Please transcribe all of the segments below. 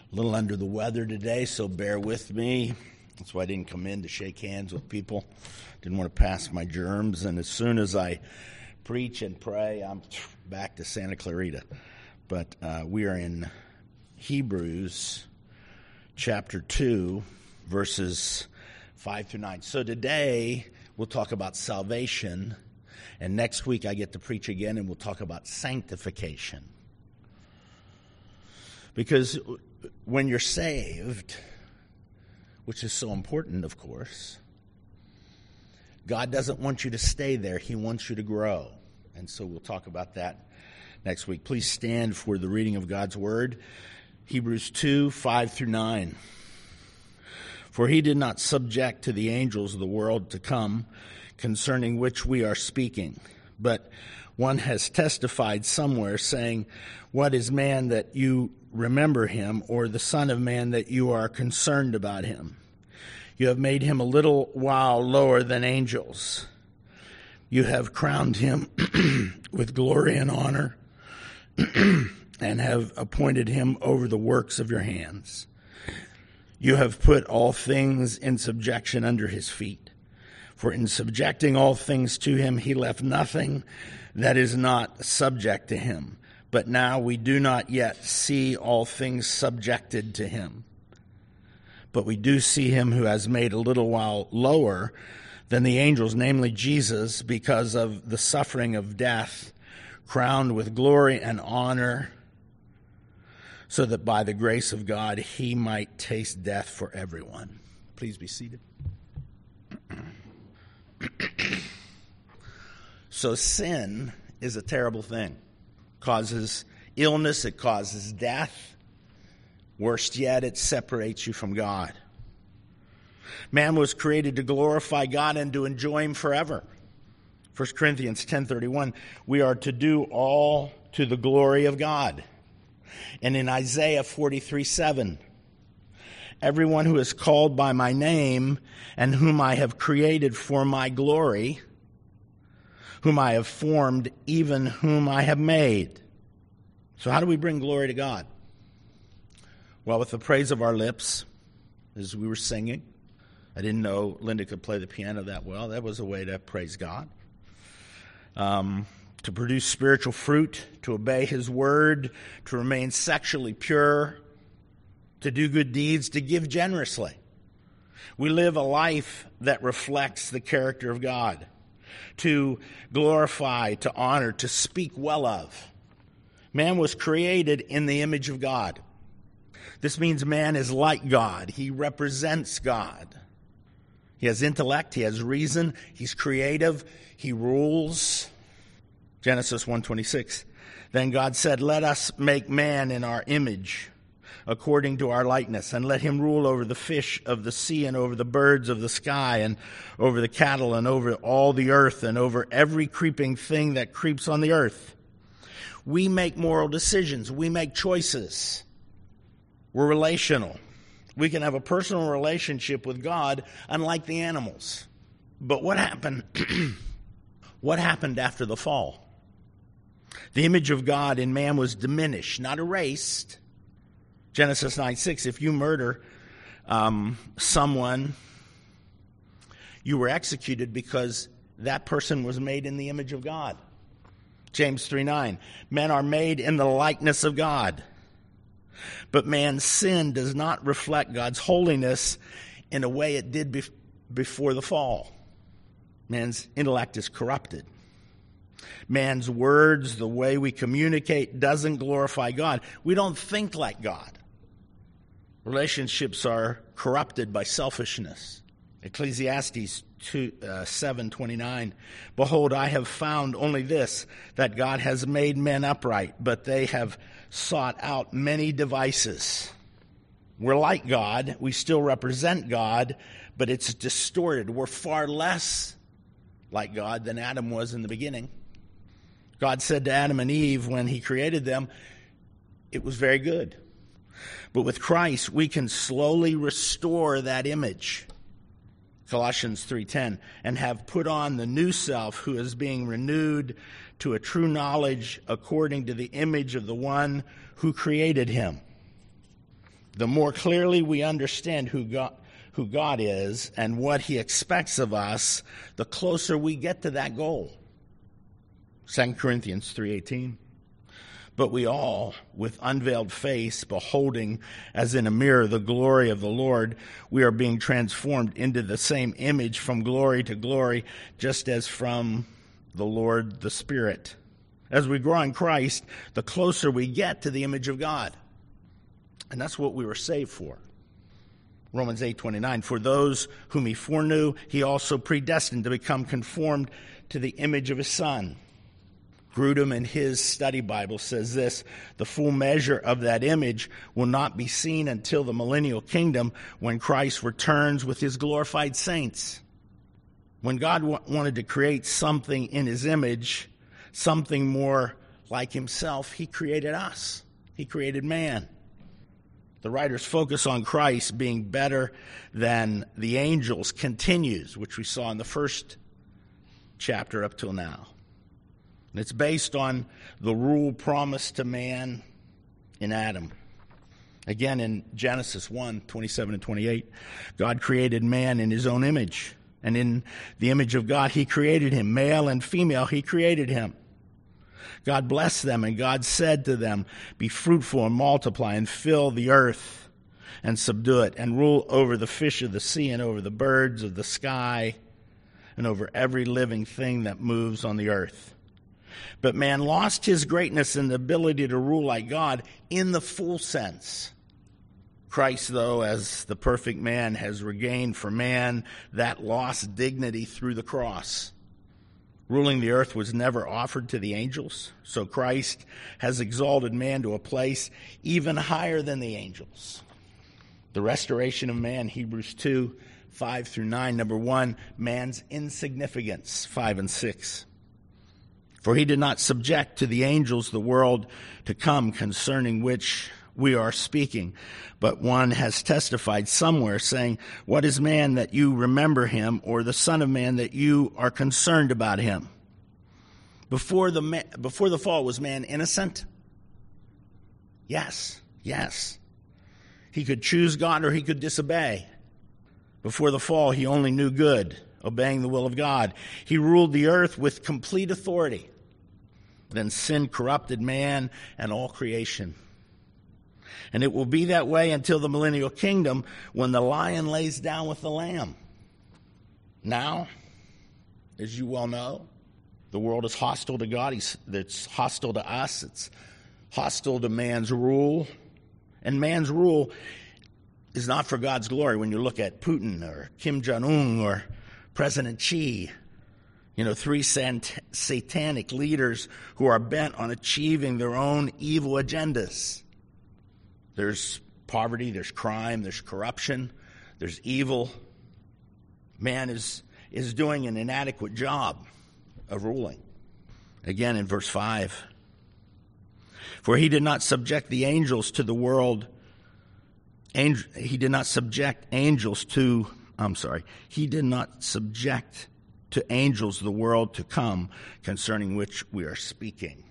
A little under the weather today, so bear with me. That's why I didn't come in to shake hands with people. Didn't want to pass my germs. And as soon as I preach and pray, I'm back to Santa Clarita. But we are in Hebrews chapter 2, verses 5 through 9. So today we'll talk about salvation. And next week I get to preach again and we'll talk about sanctification. Because when you're saved, which is so important, of course, God doesn't want you to stay there. He wants you to grow. And so we'll talk about that next week. Please stand for the reading of God's word. Hebrews 2, 5 through 9. For he did not subject to the angels of the world to come, concerning which we are speaking. But one has testified somewhere, saying, what is man that you remember him, or the Son of Man that you are concerned about him? You have made him a little while lower than angels. You have crowned him with glory and honor, and have appointed him over the works of your hands. You have put all things in subjection under his feet. For in subjecting all things to him, he left nothing that is not subject to him. But now we do not yet see all things subjected to him. But we do see him who has made a little while lower than the angels, namely Jesus, because of the suffering of death, crowned with glory and honor, so that by the grace of God he might taste death for everyone. Please be seated. So sin is a terrible thing. It causes illness, it causes death. Worst yet, it separates you from God. Man was created to glorify God and to enjoy him forever. 1 Corinthians 10:31, we are to do all to the glory of God. And in Isaiah 43:7, everyone who is called by my name and whom I have created for my glory, whom I have formed, even whom I have made. So how do we bring glory to God? Well, with the praise of our lips, as we were singing. I didn't know Linda could play the piano that well. That was a way to praise God. To produce spiritual fruit, to obey his word, to remain sexually pure, to do good deeds, to give generously. We live a life that reflects the character of God. To glorify, to honor, to speak well of. Man was created in the image of God. This means man is like God. He represents God. He has intellect, he has reason, he's creative, he rules. Genesis 1:26. Then God said, let us make man in our image, according to our likeness, and let him rule over the fish of the sea and over the birds of the sky and over the cattle and over all the earth and over every creeping thing that creeps on the earth. We make moral decisions. We make choices. We're relational. We can have a personal relationship with God, unlike the animals. But what happened? What happened after the fall? The image of God in man was diminished, not erased. Genesis 9:6, if you murder someone, you were executed because that person was made in the image of God. James 3:9, men are made in the likeness of God. But man's sin does not reflect God's holiness in a way it did before the fall. Man's intellect is corrupted. Man's words, the way we communicate, doesn't glorify God. We don't think like God. Relationships are corrupted by selfishness. Ecclesiastes 7:29. Behold, I have found only this, that God has made men upright, but they have sought out many devices. We're like God. We still represent God, but it's distorted. We're far less like God than Adam was in the beginning. God said to Adam and Eve when he created them, it was very good. But with Christ, we can slowly restore that image. Colossians 3:10, and have put on the new self, who is being renewed to a true knowledge according to the image of the one who created him. The more clearly we understand who God is and what he expects of us, the closer we get to that goal. 2 Corinthians 3:18. But we all, with unveiled face, beholding as in a mirror the glory of the Lord, we are being transformed into the same image from glory to glory, just as from the Lord the Spirit. As we grow in Christ, the closer we get to the image of God. And that's what we were saved for. Romans 8:29, for those whom he foreknew, he also predestined to become conformed to the image of his Son. Grudem in his study Bible says this, the full measure of that image will not be seen until the millennial kingdom when Christ returns with his glorified saints. When God wanted to create something in his image, something more like himself, he created us. He created man. The writer's focus on Christ being better than the angels continues, which we saw in the first chapter up till now. And it's based on the rule promised to man in Adam. Again, in Genesis 1:27 and 28, God created man in his own image. And in the image of God, he created him. Male and female, he created him. God blessed them, and God said to them, be fruitful and multiply and fill the earth and subdue it and rule over the fish of the sea and over the birds of the sky and over every living thing that moves on the earth. But man lost his greatness and the ability to rule like God in the full sense. Christ, though, as the perfect man, has regained for man that lost dignity through the cross. Ruling the earth was never offered to the angels, so Christ has exalted man to a place even higher than the angels. The restoration of man, Hebrews 2:5-9. Number 1, man's insignificance, 5 and 6. For he did not subject to the angels the world to come concerning which we are speaking. But one has testified somewhere, saying, what is man that you remember him, or the son of man that you are concerned about him? Before the fall, was man innocent? Yes. He could choose God or he could disobey. Before the fall, he only knew good, obeying the will of God. He ruled the earth with complete authority. Then sin corrupted man and all creation. And it will be that way until the millennial kingdom, when the lion lays down with the lamb. Now, as you well know, the world is hostile to God. It's hostile to us. It's hostile to man's rule. And man's rule is not for God's glory. When you look at Putin or Kim Jong-un or President Xi, 3 satanic leaders who are bent on achieving their own evil agendas. There's poverty, there's crime, there's corruption, there's evil. Man is doing an inadequate job of ruling. Again in verse 5. For he did not subject the angels to the world. He did not subject to angels the world to come concerning which we are speaking.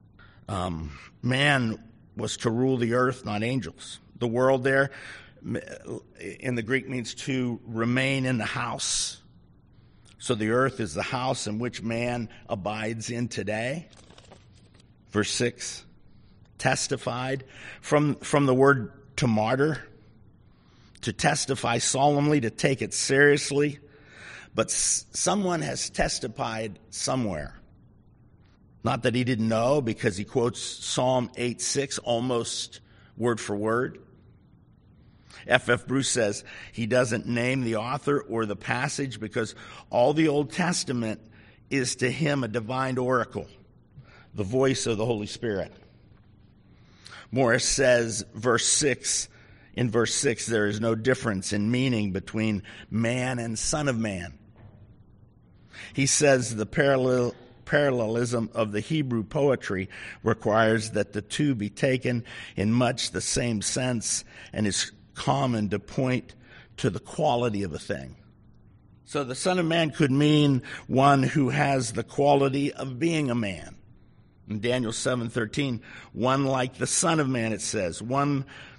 Man was to rule the earth, not angels. The world there in the Greek means to remain in the house. So the earth is the house in which man abides in today. Verse 6, testified from the word to martyr, to testify solemnly, to take it seriously. But someone has testified somewhere. Not that he didn't know, because he quotes Psalm 8:6 almost word for word. F.F. Bruce says he doesn't name the author or the passage because all the Old Testament is to him a divine oracle, the voice of the Holy Spirit. Morris says, in verse 6, there is no difference in meaning between man and son of man. He says the parallelism of the Hebrew poetry requires that the two be taken in much the same sense and is common to point to the quality of a thing. So the Son of Man could mean one who has the quality of being a man. In Daniel 7:13, one like the Son of Man, it says, one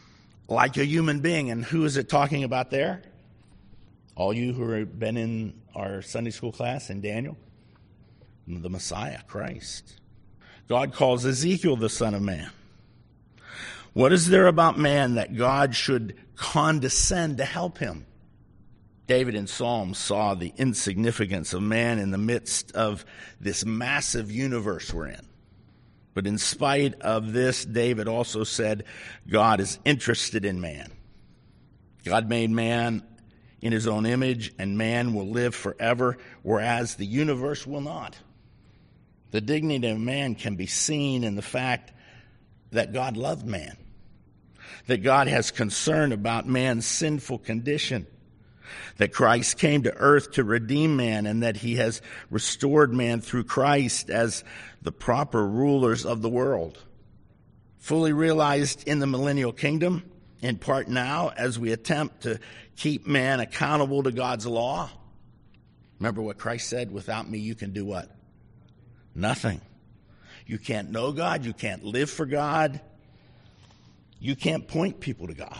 like a human being. And who is it talking about there? All you who have been in our Sunday school class in Daniel? The Messiah, Christ. God calls Ezekiel the Son of Man. What is there about man that God should condescend to help him? David in Psalms saw the insignificance of man in the midst of this massive universe we're in. But in spite of this, David also said, God is interested in man. God made man in his own image, and man will live forever, whereas the universe will not. The dignity of man can be seen in the fact that God loved man, that God has concern about man's sinful condition, that Christ came to earth to redeem man, and that he has restored man through Christ as the proper rulers of the world. Fully realized in the millennial kingdom, in part now, as we attempt to keep man accountable to God's law. Remember what Christ said, without me you can do what? Nothing. You can't know God, you can't live for God, you can't point people to God.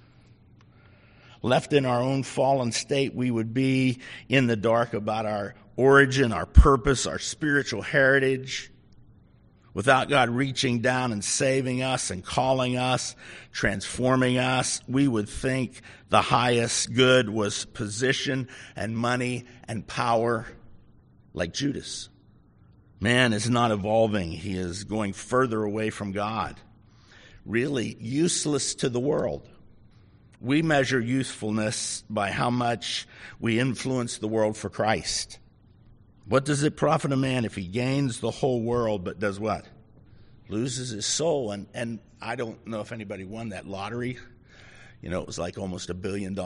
Left in our own fallen state, we would be in the dark about our origin, our purpose, our spiritual heritage. Without God reaching down and saving us and calling us, transforming us, we would think the highest good was position and money and power, like Judas. Man is not evolving. He is going further away from God. Really useless to the world. We measure usefulness by how much we influence the world for Christ. What does it profit a man if he gains the whole world but does what? Loses his soul. And I don't know if anybody won that lottery. You know, it was like almost $1 billion.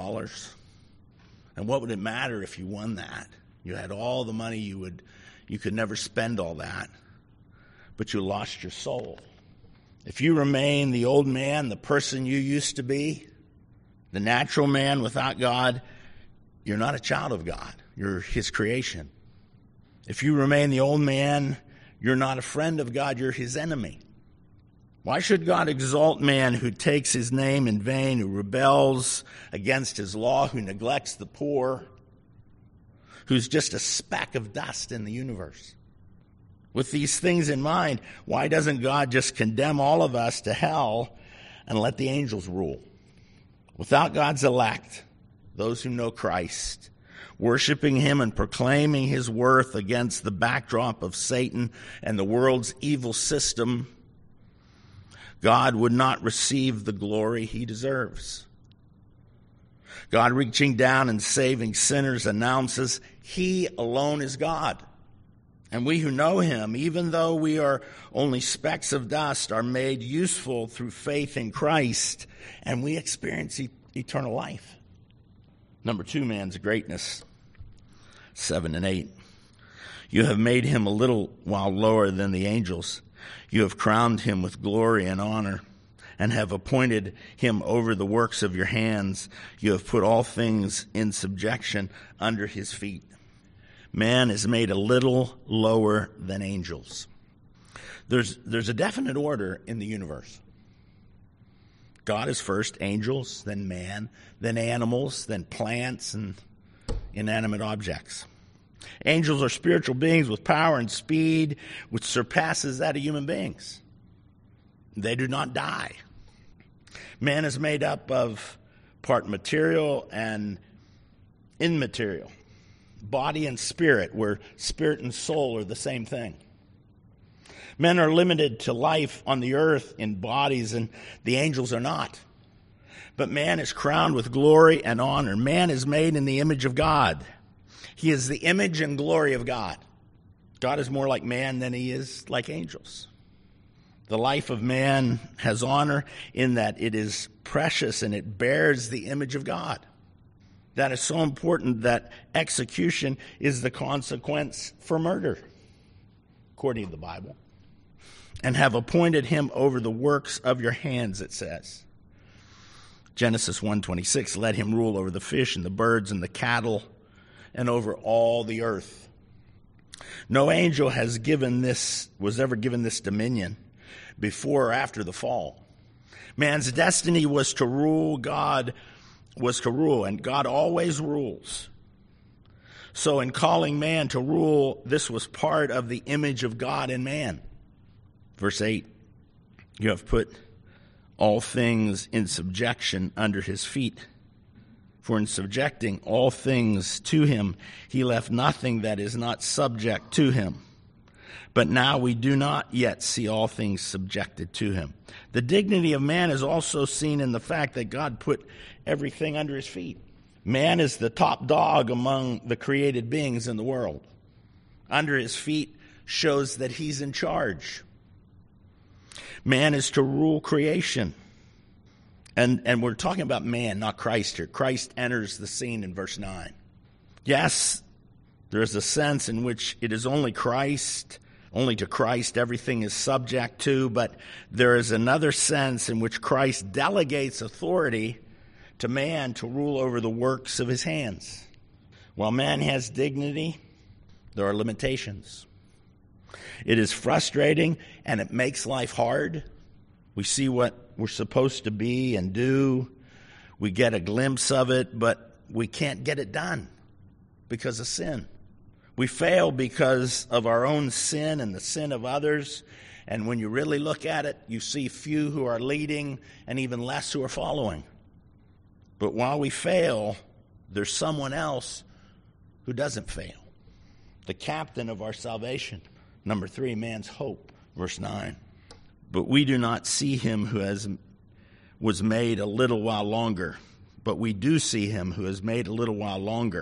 And what would it matter if you won that? You had all the money, you could never spend all that, but you lost your soul. If you remain the old man, the person you used to be, the natural man without God, you're not a child of God. You're his creation. If you remain the old man, you're not a friend of God. You're his enemy. Why should God exalt man who takes his name in vain, who rebels against his law, who neglects the poor, who's just a speck of dust in the universe? With these things in mind, why doesn't God just condemn all of us to hell and let the angels rule? Without God's elect, those who know Christ, worshiping him and proclaiming his worth against the backdrop of Satan and the world's evil system, God would not receive the glory he deserves. God, reaching down and saving sinners, announces he alone is God. And we who know him, even though we are only specks of dust, are made useful through faith in Christ, and we experience eternal life. Number 2, man's greatness. 7 and 8. You have made him a little while lower than the angels. You have crowned him with glory and honor, and have appointed him over the works of your hands. You have put all things in subjection under his feet. Man is made a little lower than angels. There's a definite order in the universe. God is first, angels, then man, then animals, then plants and inanimate objects. Angels are spiritual beings with power and speed which surpasses that of human beings. They do not die. Man is made up of part material and immaterial. Body and spirit, where spirit and soul are the same thing. Men are limited to life on the earth in bodies, and the angels are not. But man is crowned with glory and honor. Man is made in the image of God. He is the image and glory of God. God is more like man than he is like angels. The life of man has honor in that it is precious and it bears the image of God. That is so important that execution is the consequence for murder, according to the Bible. And have appointed him over the works of your hands, it says. Genesis 1:26, let him rule over the fish and the birds and the cattle and over all the earth. No angel was ever given this dominion before or after the fall. Man's destiny was to rule, God was to rule, and God always rules. So in calling man to rule, this was part of the image of God in man. Verse 8, you have put all things in subjection under his feet. For in subjecting all things to him, he left nothing that is not subject to him. But now we do not yet see all things subjected to him. The dignity of man is also seen in the fact that God put everything under his feet. Man is the top dog among the created beings in the world. Under his feet shows that he's in charge. Man is to rule creation. And we're talking about man, not Christ here. Christ enters the scene in verse 9. Yes, there is a sense in which it is only to Christ everything is subject to, but there is another sense in which Christ delegates authority to man to rule over the works of his hands. While man has dignity, there are limitations. It is frustrating and it makes life hard. We see what we're supposed to be and do. We get a glimpse of it, but we can't get it done because of sin. We fail because of our own sin and the sin of others. And when you really look at it, you see few who are leading and even less who are following. But while we fail, there's someone else who doesn't fail. The captain of our salvation. Number 3, man's hope. Verse 9. But we do not see him who was made a little while longer. But we do see him who is made a little while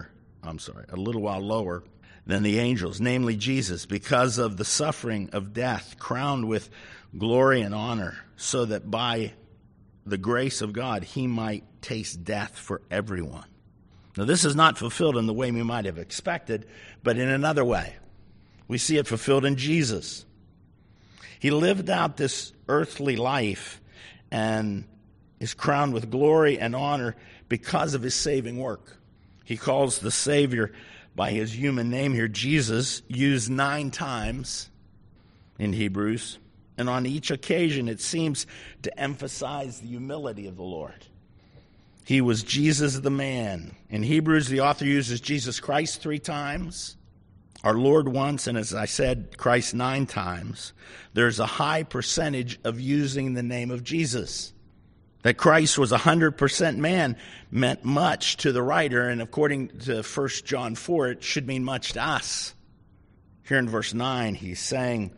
lower than the angels, namely Jesus, because of the suffering of death, crowned with glory and honor, so that by the grace of God he might taste death for everyone. Now this is not fulfilled in the way we might have expected, but in another way. We see it fulfilled in Jesus. He lived out this earthly life and is crowned with glory and honor because of his saving work. He calls the Savior by his human name here, Jesus, used 9 times in Hebrews. And on each occasion, it seems to emphasize the humility of the Lord. He was Jesus the man. In Hebrews, the author uses Jesus Christ 3 times, our Lord once, and as I said, Christ 9 times. There's a high percentage of using the name of Jesus. That Christ was 100% man meant much to the writer, and according to 1 John 4, it should mean much to us. Here in verse 9, he's saying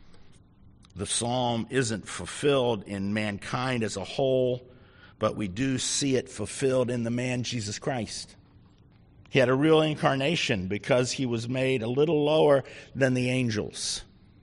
the psalm isn't fulfilled in mankind as a whole, but we do see it fulfilled in the man Jesus Christ. He had a real incarnation because he was made a little lower than the angels.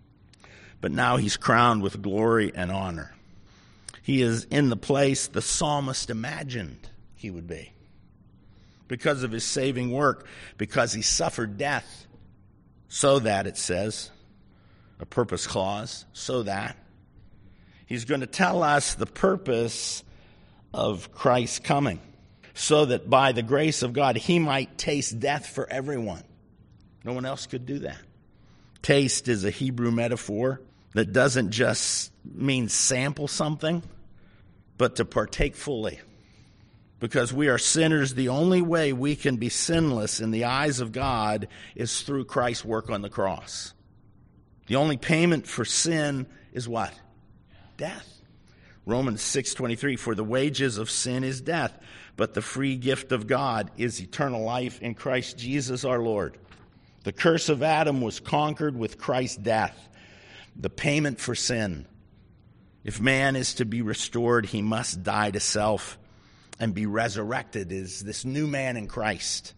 But now he's crowned with glory and honor. He is in the place the psalmist imagined he would be. Because of his saving work, because he suffered death, so that, it says, a purpose clause, so that. He's going to tell us the purpose of Christ's coming, so that by the grace of God, he might taste death for everyone. No one else could do that. Taste is a Hebrew metaphor that doesn't just mean sample something, but to partake fully. Because we are sinners, the only way we can be sinless in the eyes of God is through Christ's work on the cross. The only payment for sin is what? Death. Romans 6:23, for the wages of sin is death, but the free gift of God is eternal life in Christ Jesus our Lord. The curse of Adam was conquered with Christ's death, the payment for sin. If man is to be restored, he must die to self and be resurrected as this new man in Christ.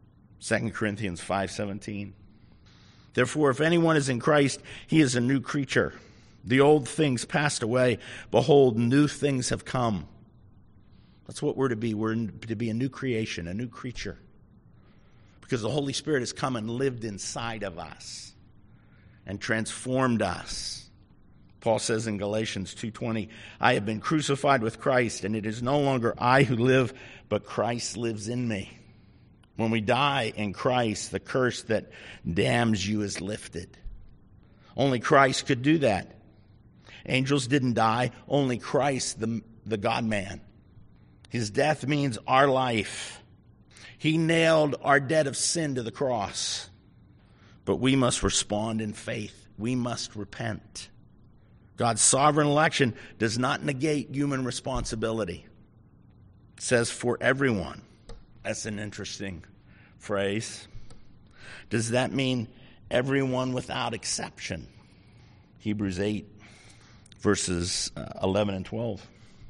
2 Corinthians 5:17. Therefore, if anyone is in Christ, he is a new creature. The old things passed away. Behold, new things have come. That's what we're to be. We're to be a new creation, a new creature. Because the Holy Spirit has come and lived inside of us and transformed us. Paul says in Galatians 2:20, I have been crucified with Christ, and it is no longer I who live, but Christ lives in me. When we die in Christ, the curse that damns you is lifted. Only Christ could do that. Angels didn't die, only Christ, the God-man. His death means our life. He nailed our debt of sin to the cross. But we must respond in faith. We must repent. God's sovereign election does not negate human responsibility. It says for everyone. That's an interesting phrase. Does that mean everyone without exception? Hebrews 8, verses 11 and 12.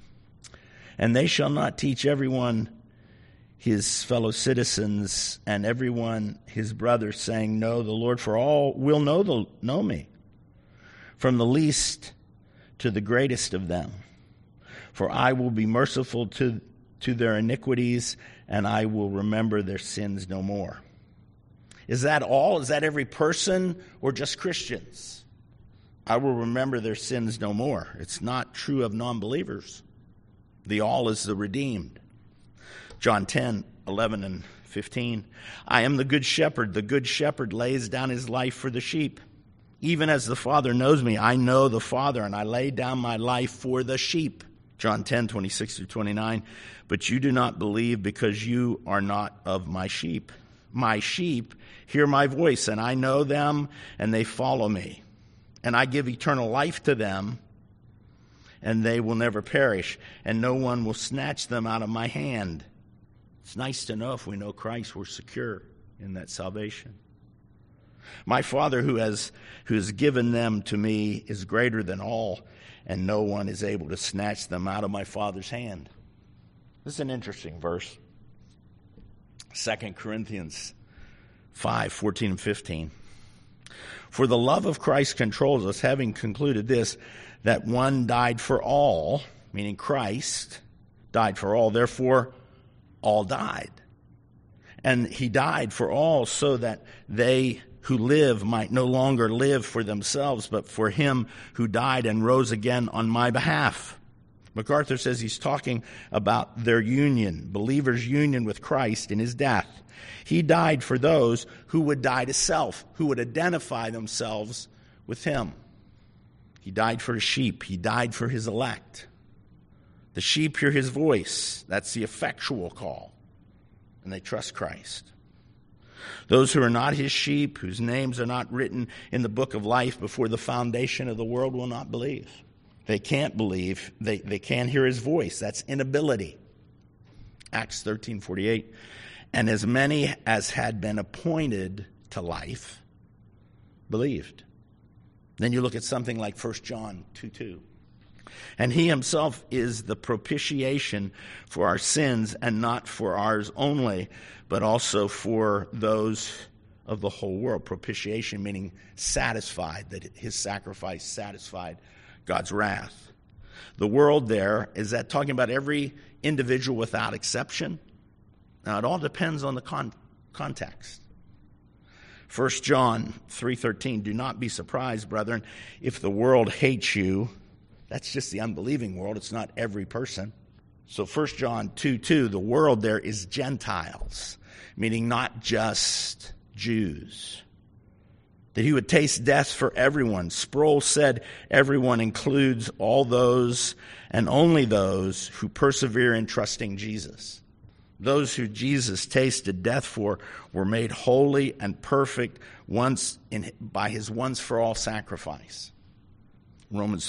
And they shall not teach everyone his fellow citizens and everyone his brother, saying, Know the Lord, for all will know me, from the least to the greatest of them. For I will be merciful to their iniquities, and I will remember their sins no more. Is that all? Is that every person or just Christians? I will remember their sins no more. It's not true of non-believers. The all is the redeemed. John 10, 11 and 15. I am the good shepherd. The good shepherd lays down his life for the sheep. Even as the Father knows me, I know the Father, and I lay down my life for the sheep. John 10, 26 through 29. But you do not believe because you are not of my sheep. My sheep hear my voice, and I know them, and they follow me. And I give eternal life to them, and they will never perish, and no one will snatch them out of my hand. It's nice to know if we know Christ, we're secure in that salvation. My Father who has given them to me is greater than all, and no one is able to snatch them out of my Father's hand. This is an interesting verse. 2 Corinthians 5, 14 and 15. For the love of Christ controls us, having concluded this, that one died for all, meaning Christ died for all, therefore all died. And he died for all so that they who live might no longer live for themselves, but for him who died and rose again on my behalf. MacArthur says he's talking about their union, believers' union with Christ in his death. He died for those who would die to self, who would identify themselves with him. He died for his sheep. He died for his elect. The sheep hear his voice. That's the effectual call. And they trust Christ. Those who are not his sheep, whose names are not written in the book of life before the foundation of the world, will not believe. They can't believe. They can't hear his voice. That's inability. Acts 13:48. And as many as had been appointed to life believed. Then you look at something like 1 John 2:2. And he himself is the propitiation for our sins, and not for ours only, but also for those of the whole world. Propitiation meaning satisfied, that his sacrifice satisfied God's wrath. The world there, is that talking about every individual without exception? Now, it all depends on the context. 1 John 3:13, do not be surprised, brethren, if the world hates you. That's just the unbelieving world. It's not every person. So 1 John 2:2, the world there is Gentiles, meaning not just Jews. That he would taste death for everyone. Sproul said everyone includes all those and only those who persevere in trusting Jesus. Those who Jesus tasted death for were made holy and perfect by his once-for-all sacrifice. Romans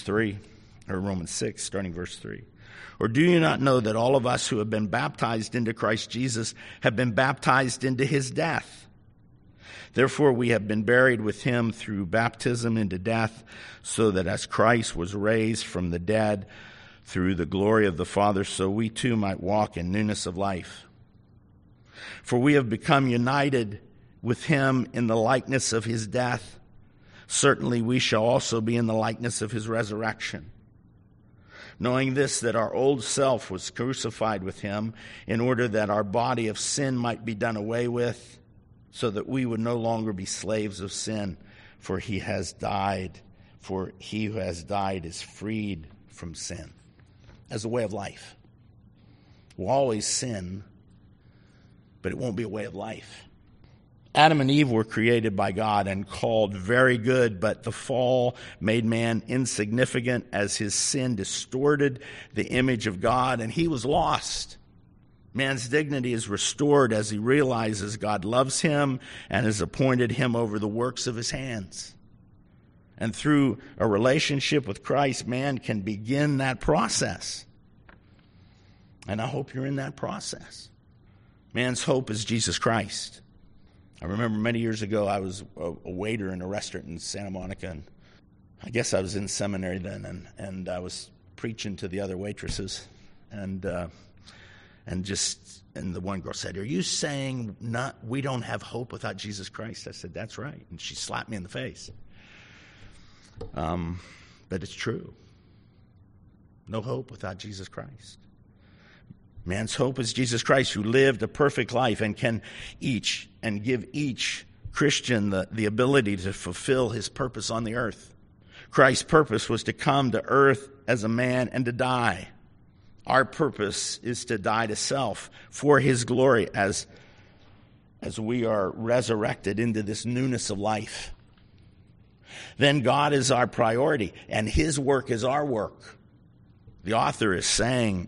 6, starting verse 3. Or do you not know that all of us who have been baptized into Christ Jesus have been baptized into his death? Therefore we have been buried with him through baptism into death, so that as Christ was raised from the dead through the glory of the Father, so we too might walk in newness of life. For we have become united with him in the likeness of his death. Certainly we shall also be in the likeness of his resurrection. Knowing this, that our old self was crucified with him, in order that our body of sin might be done away with, so that we would no longer be slaves of sin, for he has died. For he who has died is freed from sin. As a way of life. We'll always sin, but it won't be a way of life. Adam and Eve were created by God and called very good, but the fall made man insignificant as his sin distorted the image of God, and he was lost. Man's dignity is restored as he realizes God loves him and has appointed him over the works of his hands. And through a relationship with Christ, man can begin that process. And I hope you're in that process. Man's hope is Jesus Christ. I remember many years ago, I was a waiter in a restaurant in Santa Monica, and I guess I was in seminary then, and I was preaching to the other waitresses, and the one girl said, "Are you saying we don't have hope without Jesus Christ?" I said, "That's right," and she slapped me in the face. But it's true. No hope without Jesus Christ. Man's hope is Jesus Christ, who lived a perfect life and can give each Christian the ability to fulfill his purpose on the earth. Christ's purpose was to come to earth as a man and to die. Our purpose is to die to self for his glory as we are resurrected into this newness of life. Then God is our priority, and his work is our work. The author is saying,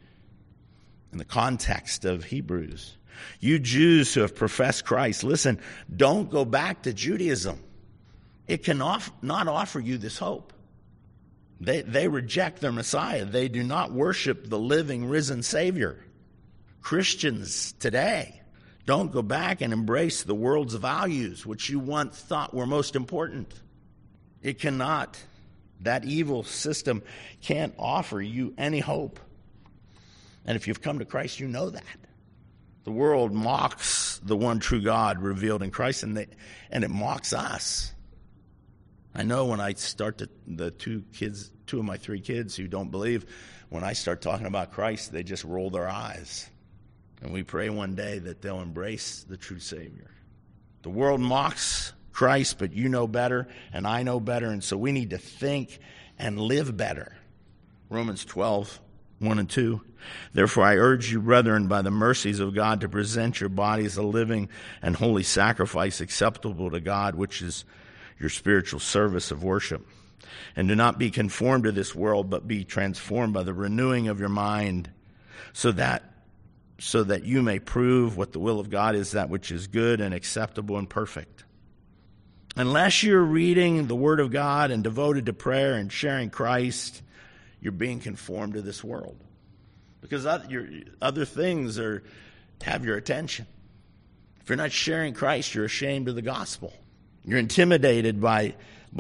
in the context of Hebrews, you Jews who have professed Christ, listen, don't go back to Judaism. It can not offer you this hope. They reject their Messiah. They do not worship the living, risen Savior. Christians today, don't go back and embrace the world's values, which you once thought were most important. It cannot. That evil system can't offer you any hope. And if you've come to Christ, you know that. The world mocks the one true God revealed in Christ, and it mocks us. I know when I start the two of my three kids who don't believe, when I start talking about Christ, they just roll their eyes. And we pray one day that they'll embrace the true Savior. The world mocks Christ, but you know better, and I know better, and so we need to think and live better. Romans 12, 1 and 2. Therefore I urge you, brethren, by the mercies of God, to present your bodies a living and holy sacrifice acceptable to God, which is your spiritual service of worship. And do not be conformed to this world, but be transformed by the renewing of your mind, so that you may prove what the will of God is, that which is good and acceptable and perfect. Unless you're reading the Word of God and devoted to prayer and sharing Christ, you're being conformed to this world. Because other things have your attention. If you're not sharing Christ, you're ashamed of the gospel. You're intimidated by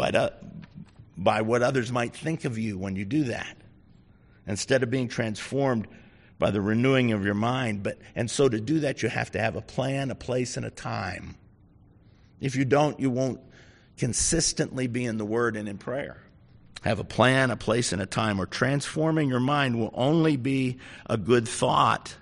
what others might think of you when you do that, instead of being transformed by the renewing of your mind. And so to do that, you have to have a plan, a place, and a time. If you don't, you won't consistently be in the Word and in prayer. Have a plan, a place, and a time, or transforming your mind will only be a good thought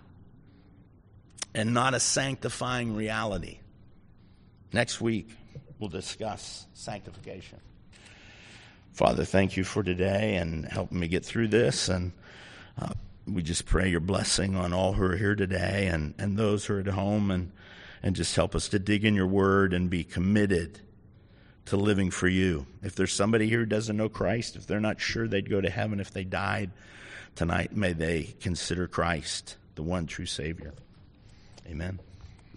and not a sanctifying reality. Next week, we'll discuss sanctification. Father, thank you for today and helping me get through this. And we just pray your blessing on all who are here today and those who are at home, and just help us to dig in your word and be committed to living for you. If there's somebody here who doesn't know Christ, if they're not sure they'd go to heaven if they died tonight, may they consider Christ the one true Savior. Amen.